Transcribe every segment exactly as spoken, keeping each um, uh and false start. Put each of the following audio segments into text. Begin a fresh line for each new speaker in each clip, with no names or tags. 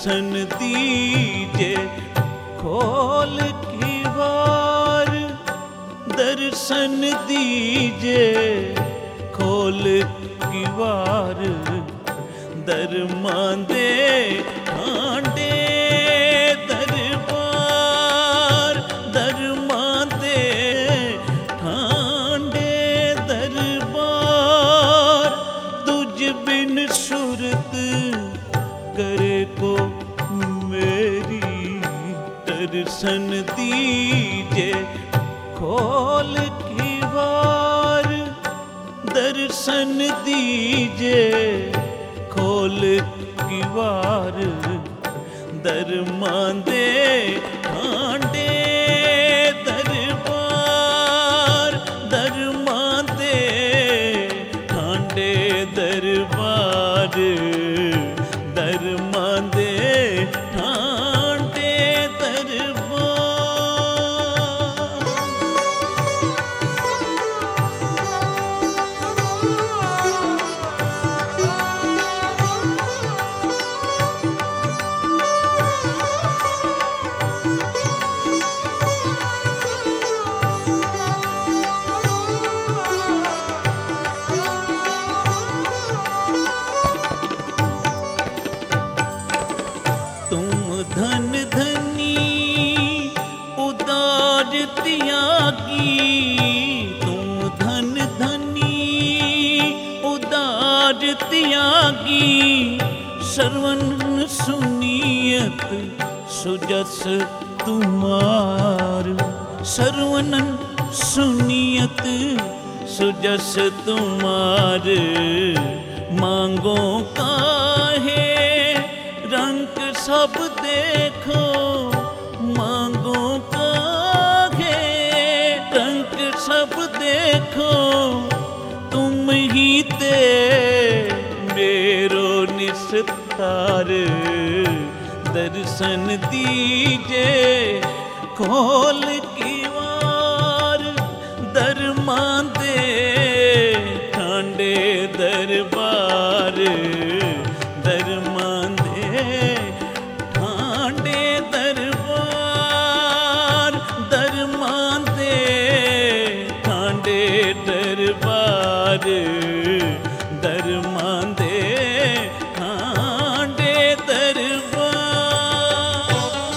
दर्शन दीजे खोल की वार, दर्शन दीजे खोल की वार। दरमा दे हांडे दरबार, दरमा दे हांडे दरबार। तुझ बिन सुरत करे को मेरी, दर्शन दीजे खोल की वार, दर्शन दीजे खोल की वार। दरमा दे हांडे दरबार, दरमा दे हांडे दरबार। दरमा दे हांडे दरबार। धन धनी उदार त्यागी, तुम धन धनी उदार त्यागी। श्रवण सुनियत सुजस तुम्हार, श्रवण सुनियत सुजस तुम्हार। मांगो काहे रंग सब देखो, मांगो काहे रंग सब देखो। तुम ही ते मेरो निस्तार, दर्शन दीजे खोल की वार। दरमा दे हांडे दरबार, दरमा दे हांडे दरबार। दरमा दे हांडे दरबार, दरमा दे हांडे दरबार।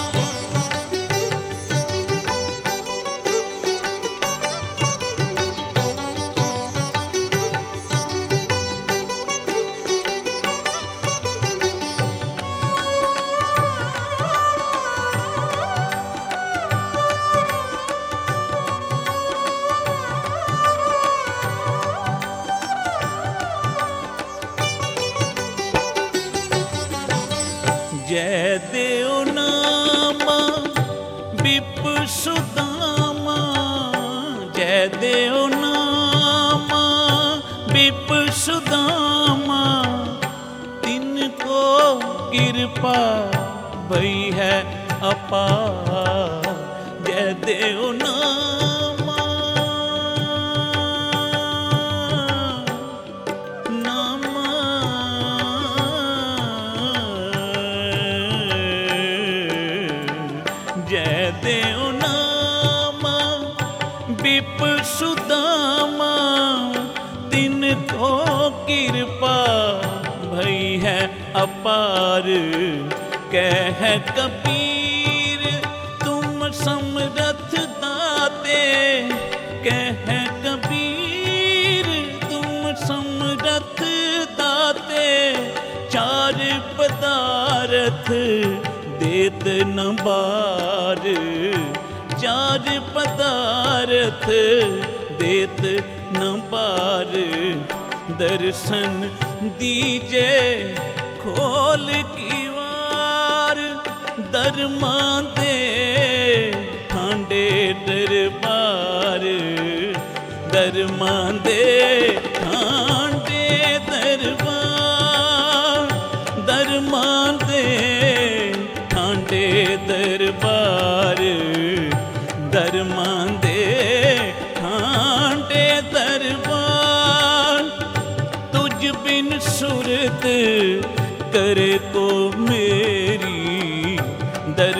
जय देव नामा विप सुदामा, जय देव नामा विप सुदामा। तिनको कृपा भई है अपार, जय देव नामा नामा। जय देव नामा विप सुदामा। तिनको कृपा भई है अपार। कह कबीर तुम समरथ दाते, कह कबीर तुम समरथ दाते। चार पदार्थ देत न बार, चार पदार्थ देत न बार। दर्शन दीजे खोल की वार, दरमा दे हांडे दरबार। दरमा दे हांडे दरबार, दरमा दे हांडे दरबार। दरमा दे हांडे दरबार। तुझ बिन सुरत करे को मेरी,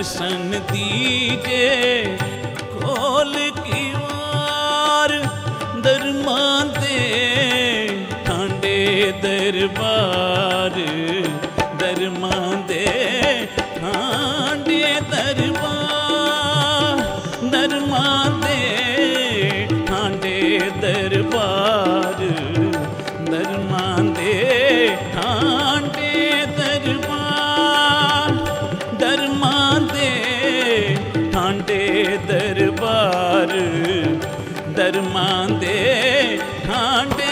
दर्शन दीजे खोल की वार दरमान दे ठांडे दरबार दरमान दे ठांडे दरबार दरमान दे ठांडे दरबार दरमान दे ठांडे दरबार दरमान दे ठांडे दरबार दरमान दे ठांडे